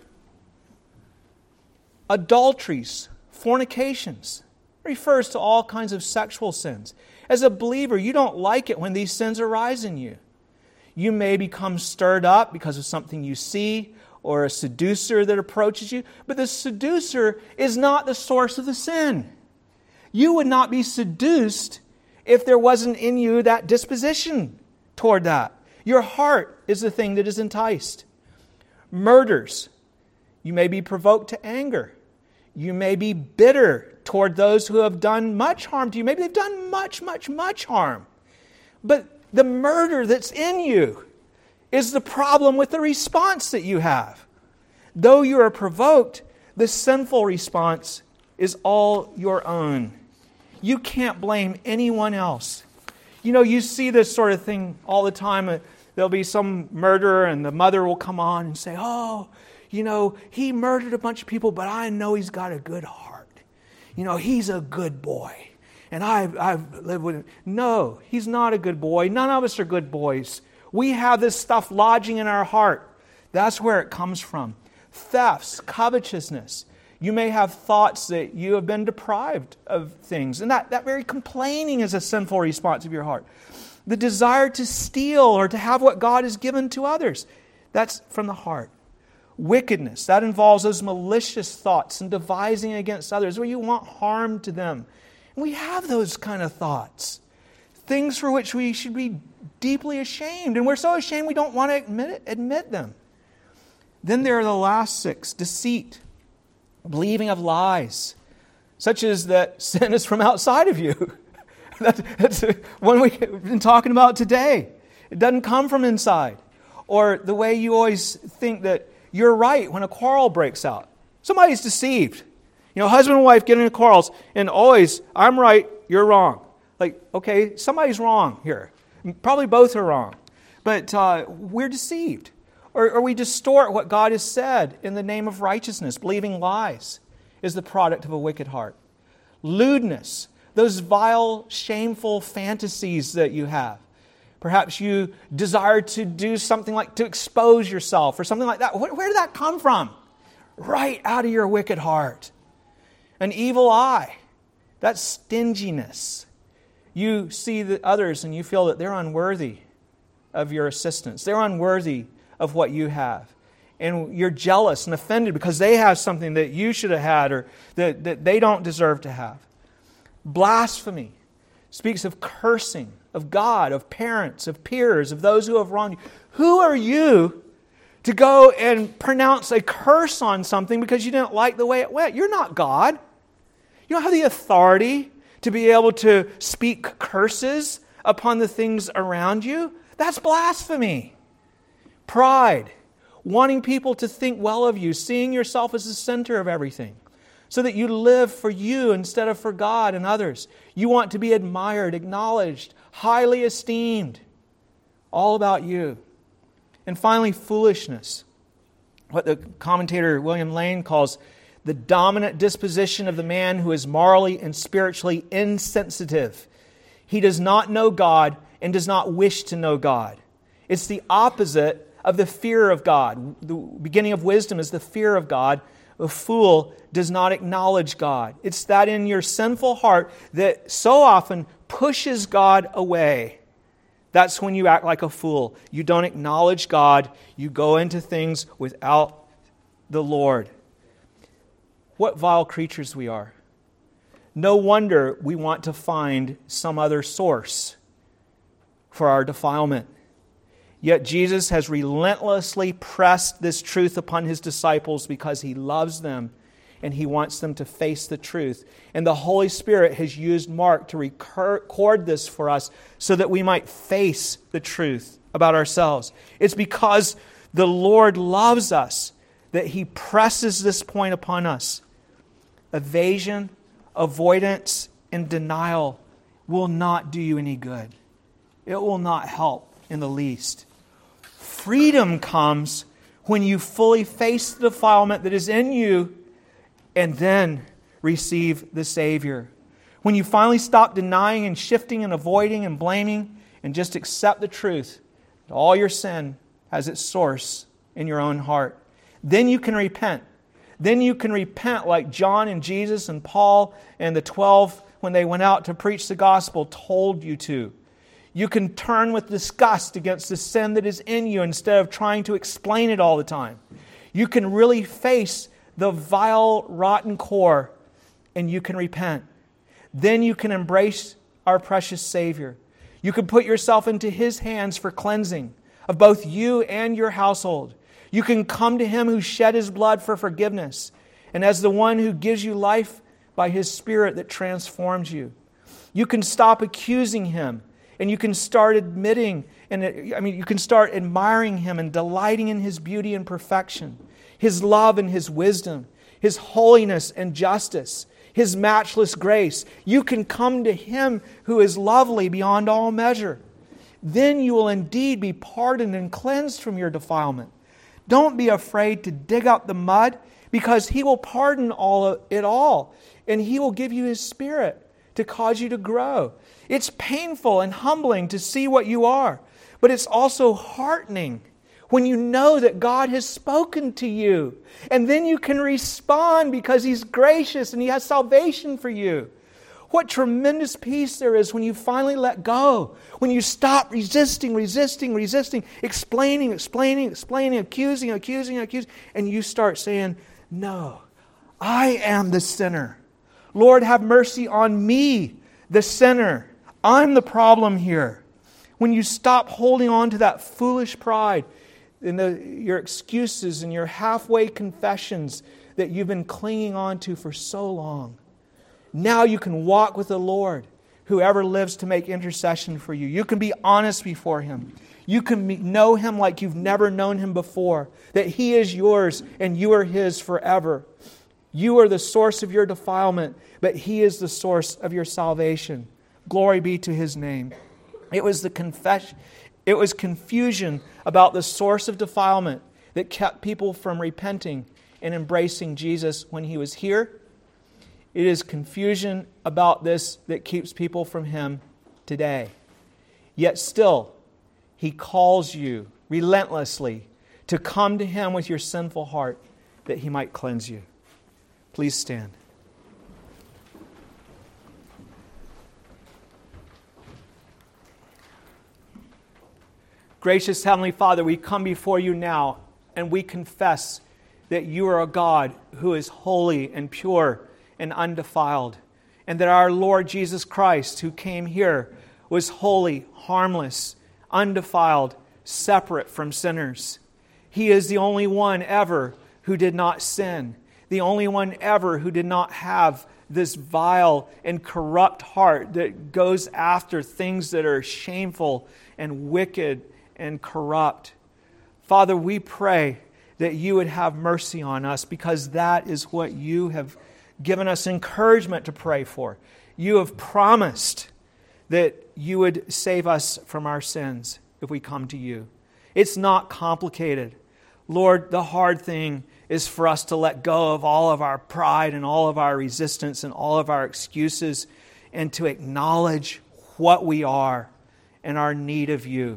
Adulteries, fornications. It refers to all kinds of sexual sins. As a believer, you don't like it when these sins arise in you. You may become stirred up because of something you see or a seducer that approaches you, but the seducer is not the source of the sin. You would not be seduced if there wasn't in you that disposition toward that. Your heart is the thing that is enticed. Murders. You may be provoked to anger. You may be bitter toward those who have done much harm to you. Maybe they've done much, much, much harm. But the murder that's in you is the problem with the response that you have. Though you are provoked, the sinful response is all your own. You can't blame anyone else. You know, you see this sort of thing all the time. There'll be some murderer and the mother will come on and say, oh, you know, he murdered a bunch of people, but I know he's got a good heart. You know, he's a good boy. and I've, I've lived with him. No, he's not a good boy. None of us are good boys. We have this stuff lodging in our heart. That's where it comes from. Thefts, covetousness. You may have thoughts that you have been deprived of things. And that, that very complaining is a sinful response of your heart. The desire to steal or to have what God has given to others. That's from the heart. Wickedness, that involves those malicious thoughts and devising against others where you want harm to them. And we have those kind of thoughts. Things for which we should be deeply ashamed. And we're so ashamed we don't want to admit it, admit them. Then there are the last six. Deceit, believing of lies, such as that sin is from outside of you. That's, that's one we've been talking about today. It doesn't come from inside. Or the way you always think that you're right when a quarrel breaks out. Somebody's deceived. You know, husband and wife get into quarrels, and always, I'm right, you're wrong. Like, okay, somebody's wrong here. Probably both are wrong. But uh, we're deceived. Or, or we distort what God has said in the name of righteousness. Believing lies is the product of a wicked heart. Lewdness, those vile, shameful fantasies that you have. Perhaps you desire to do something like to expose yourself or something like that. Where, where did that come from? Right out of your wicked heart. An evil eye, that's stinginess. You see the others and you feel that they're unworthy of your assistance. They're unworthy of what you have. And you're jealous and offended because they have something that you should have had or that, that they don't deserve to have. Blasphemy speaks of cursing of God, of parents, of peers, of those who have wronged you. Who are you to go and pronounce a curse on something because you didn't like the way it went? You're not God. You don't have the authority to be able to speak curses upon the things around you. That's blasphemy. Pride, wanting people to think well of you, seeing yourself as the center of everything, so that you live for you instead of for God and others. You want to be admired, acknowledged, highly esteemed. All about you. And finally, foolishness. What the commentator William Lane calls the dominant disposition of the man who is morally and spiritually insensitive. He does not know God and does not wish to know God. It's the opposite of the fear of God. The beginning of wisdom is the fear of God. A fool does not acknowledge God. It's that in your sinful heart that so often pushes God away. That's when you act like a fool. You don't acknowledge God. You go into things without the Lord. What vile creatures we are. No wonder we want to find some other source for our defilement. Yet Jesus has relentlessly pressed this truth upon His disciples because He loves them and He wants them to face the truth. And the Holy Spirit has used Mark to record this for us so that we might face the truth about ourselves. It's because the Lord loves us that He presses this point upon us. Evasion, avoidance, and denial will not do you any good. It will not help in the least. Freedom comes when you fully face the defilement that is in you and then receive the Savior. When you finally stop denying and shifting and avoiding and blaming and just accept the truth that all your sin has its source in your own heart. Then you can repent. Then you can repent like John and Jesus and Paul and the twelve when they went out to preach the gospel told you to. You can turn with disgust against the sin that is in you instead of trying to explain it all the time. You can really face the vile, rotten core, and you can repent. Then you can embrace our precious Savior. You can put yourself into His hands for cleansing of both you and your household. You can come to Him who shed His blood for forgiveness, and as the one who gives you life by His Spirit that transforms you. You can stop accusing Him. And you can start admitting, and I mean, you can start admiring Him and delighting in His beauty and perfection, His love and His wisdom, His holiness and justice, His matchless grace. You can come to Him who is lovely beyond all measure. Then you will indeed be pardoned and cleansed from your defilement. Don't be afraid to dig up the mud because He will pardon all of it all, and He will give you His Spirit to cause you to grow. It's painful and humbling to see what you are, but it's also heartening when you know that God has spoken to you. And then you can respond because He's gracious and He has salvation for you. What tremendous peace there is when you finally let go. When you stop resisting, resisting, resisting, explaining, explaining, explaining, accusing, accusing, accusing, and you start saying, no, I am the sinner. Lord, have mercy on me, the sinner. I'm the problem here. When you stop holding on to that foolish pride, in the, your excuses and your halfway confessions that you've been clinging on to for so long. Now you can walk with the Lord, whoever lives to make intercession for you. You can be honest before Him. You can be, know Him like you've never known Him before, that He is yours and you are His forever. You are the source of your defilement, but He is the source of your salvation. Glory be to His name. It was the confession. It was confusion about the source of defilement that kept people from repenting and embracing Jesus when He was here. It is confusion about this that keeps people from Him today. Yet still, He calls you relentlessly to come to Him with your sinful heart that He might cleanse you. Please stand. Gracious Heavenly Father, we come before You now and we confess that You are a God who is holy and pure and undefiled, and that our Lord Jesus Christ, who came here, was holy, harmless, undefiled, separate from sinners. He is the only one ever who did not sin, the only one ever who did not have this vile and corrupt heart that goes after things that are shameful and wicked and corrupt. Father, we pray that You would have mercy on us, because that is what You have given us encouragement to pray for. You have promised that You would save us from our sins if we come to You. It's not complicated. Lord, the hard thing is for us to let go of all of our pride and all of our resistance and all of our excuses, and to acknowledge what we are and our need of You.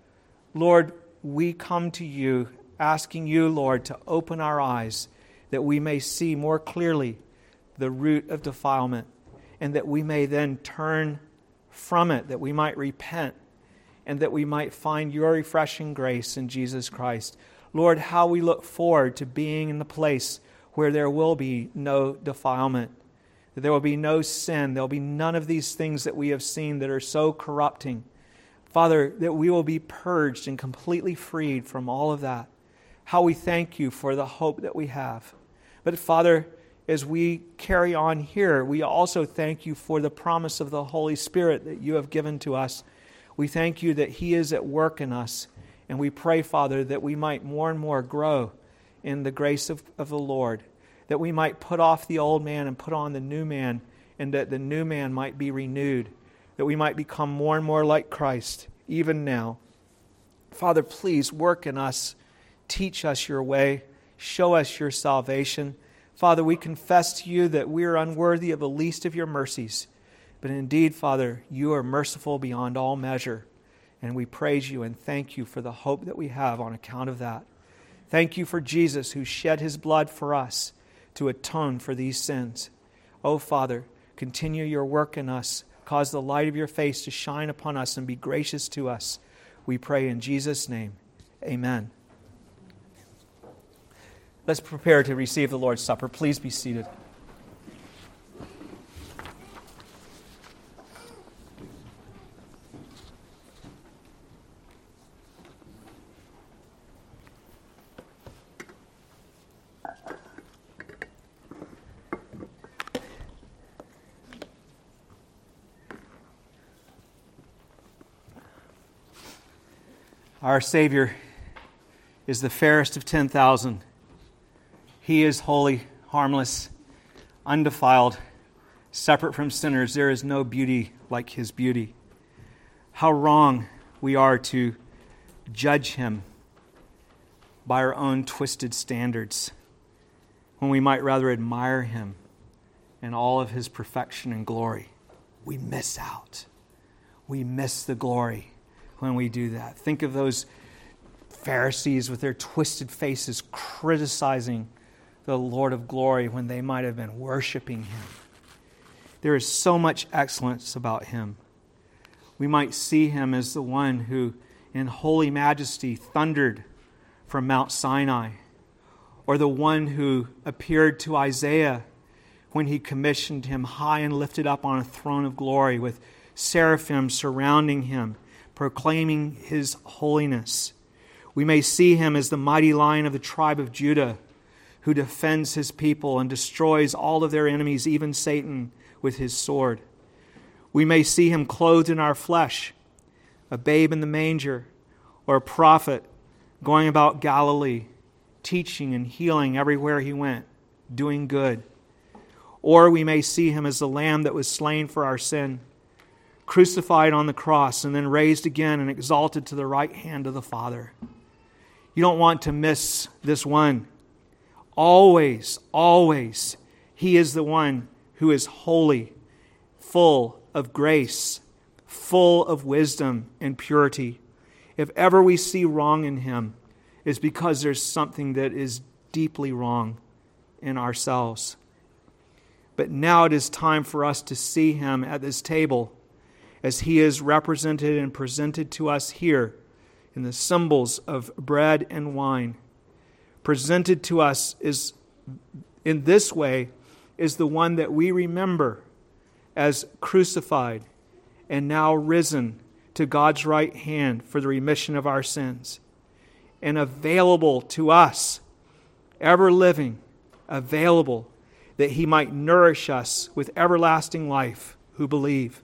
Lord, we come to You asking You, Lord, to open our eyes that we may see more clearly the root of defilement, and that we may then turn from it, that we might repent, and that we might find Your refreshing grace in Jesus Christ. Lord, how we look forward to being in the place where there will be no defilement, that there will be no sin, there will be none of these things that we have seen that are so corrupting. Father, that we will be purged and completely freed from all of that. How we thank You for the hope that we have. But Father, as we carry on here, we also thank You for the promise of the Holy Spirit that You have given to us. We thank You that He is at work in us. And we pray, Father, that we might more and more grow in the grace of, of the Lord, that we might put off the old man and put on the new man, and that the new man might be renewed, that we might become more and more like Christ, even now. Father, please work in us. Teach us Your way. Show us Your salvation. Father, we confess to You that we are unworthy of the least of Your mercies. But indeed, Father, You are merciful beyond all measure. And we praise You and thank You for the hope that we have on account of that. Thank You for Jesus, who shed His blood for us to atone for these sins. Oh, Father, continue Your work in us. Cause the light of Your face to shine upon us and be gracious to us. We pray in Jesus' name. Amen. Let's prepare to receive the Lord's Supper. Please be seated. Our Savior is the fairest of ten thousand. He is holy, harmless, undefiled, separate from sinners. There is no beauty like His beauty. How wrong we are to judge Him by our own twisted standards, when we might rather admire Him and all of His perfection and glory. we miss out. We miss the glory when we do that. Think of those Pharisees with their twisted faces criticizing the Lord of glory when they might have been worshiping Him. There is so much excellence about Him. We might see Him as the one who in holy majesty thundered from Mount Sinai, or the one who appeared to Isaiah when he commissioned him high and lifted up on a throne of glory with seraphim surrounding him, proclaiming His holiness. We may see Him as the mighty lion of the tribe of Judah, who defends His people and destroys all of their enemies, even Satan, with His sword. We may see Him clothed in our flesh, a babe in the manger, or a prophet going about Galilee, teaching and healing everywhere He went, doing good. Or we may see Him as the Lamb that was slain for our sin, crucified on the cross and then raised again and exalted to the right hand of the Father. You don't want to miss this one. Always, always, He is the one who is holy, full of grace, full of wisdom and purity. If ever we see wrong in Him, it's because there's something that is deeply wrong in ourselves. But now it is time for us to see Him at this table as He is represented and presented to us here in the symbols of bread and wine. Presented to us is, in this way, is the one that we remember as crucified and now risen to God's right hand for the remission of our sins, and available to us, ever living, available, that He might nourish us with everlasting life who believe.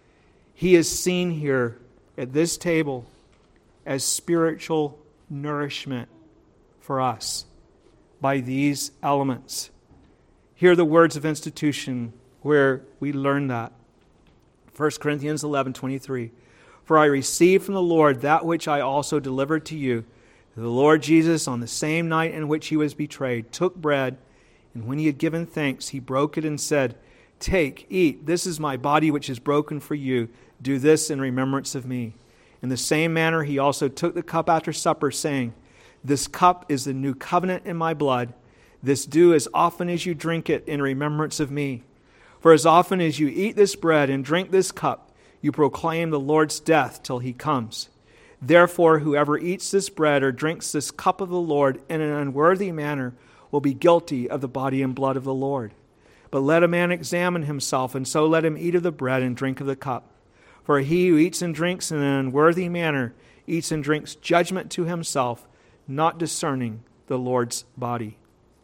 He is seen here at this table as spiritual nourishment for us by these elements. Hear the words of institution where we learn that. First Corinthians eleven twenty-three. For I received from the Lord that which I also delivered to you. The Lord Jesus, on the same night in which He was betrayed, took bread, and when He had given thanks, He broke it and said, Take, eat, this is my body which is broken for you. Do this in remembrance of me. In the same manner, He also took the cup after supper, saying, This cup is the new covenant in my blood. This do as often as you drink it in remembrance of me. For as often as you eat this bread and drink this cup, you proclaim the Lord's death till He comes. Therefore, whoever eats this bread or drinks this cup of the Lord in an unworthy manner will be guilty of the body and blood of the Lord. But let a man examine himself, and so let him eat of the bread and drink of the cup. For he who eats and drinks in an unworthy manner eats and drinks judgment to himself, not discerning the Lord's body.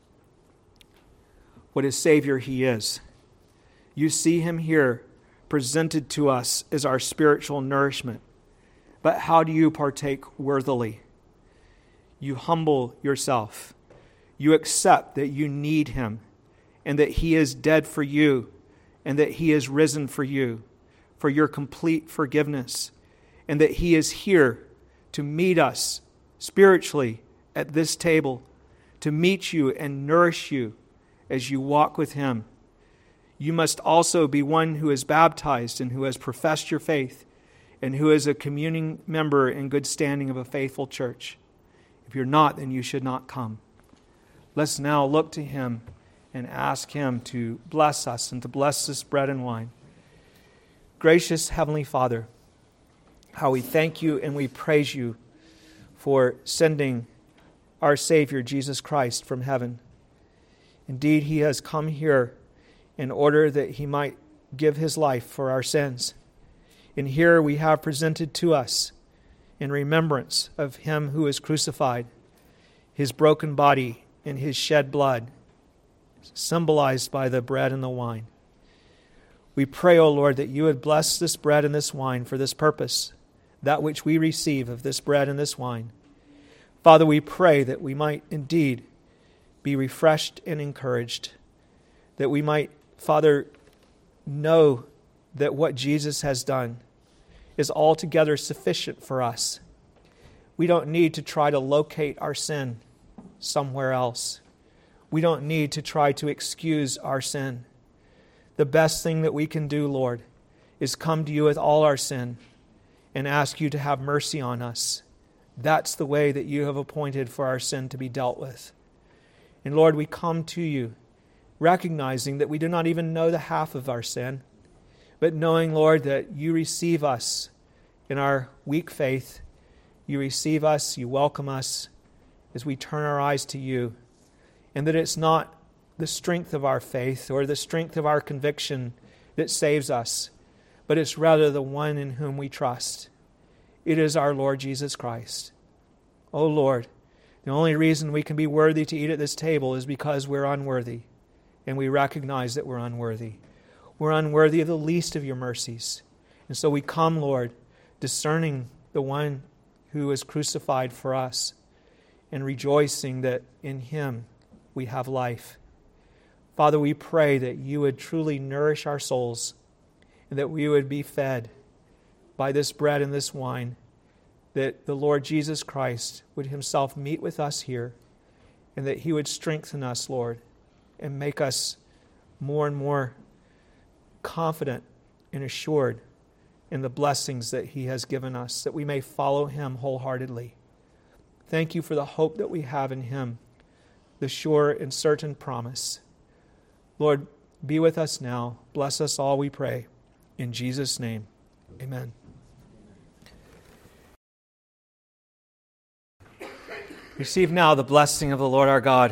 What a Savior He is. You see Him here presented to us as our spiritual nourishment. But how do you partake worthily? You humble yourself. You accept that you need Him and that He is dead for you and that He is risen for you, for your complete forgiveness, and that He is here to meet us spiritually at this table, to meet you and nourish you as you walk with Him. You must also be one who is baptized and who has professed your faith and who is a communing member in good standing of a faithful church. If you're not, then you should not come. Let's now look to Him and ask Him to bless us and to bless this bread and wine. Gracious Heavenly Father, how we thank You and we praise You for sending our Savior, Jesus Christ, from heaven. Indeed, He has come here in order that He might give His life for our sins. And here we have presented to us, in remembrance of Him who is crucified, His broken body and His shed blood, symbolized by the bread and the wine. We pray, O Lord, that You would bless this bread and this wine for this purpose, that which we receive of this bread and this wine. Father, we pray that we might indeed be refreshed and encouraged, that we might, Father, know that what Jesus has done is altogether sufficient for us. We don't need to try to locate our sin somewhere else. We don't need to try to excuse our sin. The best thing that we can do, Lord, is come to you with all our sin and ask you to have mercy on us. That's the way that you have appointed for our sin to be dealt with. And Lord, we come to you recognizing that we do not even know the half of our sin, but knowing, Lord, that you receive us in our weak faith. You receive us, you welcome us as we turn our eyes to you, and that it's not the strength of our faith or the strength of our conviction that saves us, but it's rather the one in whom we trust. It is our Lord Jesus Christ. Oh Lord, the only reason we can be worthy to eat at this table is because we're unworthy, and we recognize that we're unworthy. We're unworthy of the least of your mercies. And so we come, Lord, discerning the one who was crucified for us and rejoicing that in him we have life. Father, we pray that you would truly nourish our souls and that we would be fed by this bread and this wine, that the Lord Jesus Christ would himself meet with us here and that he would strengthen us, Lord, and make us more and more confident and assured in the blessings that he has given us, that we may follow him wholeheartedly. Thank you for the hope that we have in him, the sure and certain promise. Lord, be with us now. Bless us all, we pray. In Jesus' name, amen. Receive now the blessing of the Lord our God.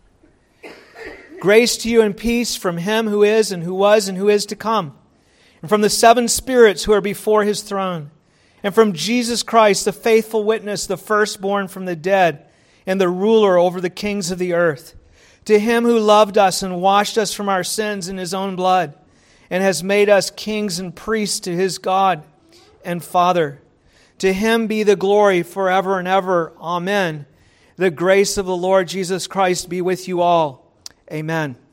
Grace to you and peace from him who is and who was and who is to come, and from the seven spirits who are before his throne, and from Jesus Christ, the faithful witness, the firstborn from the dead, and the ruler over the kings of the earth. To him who loved us and washed us from our sins in his own blood, and has made us kings and priests to his God and Father. To him be the glory forever and ever. Amen. The grace of the Lord Jesus Christ be with you all. Amen.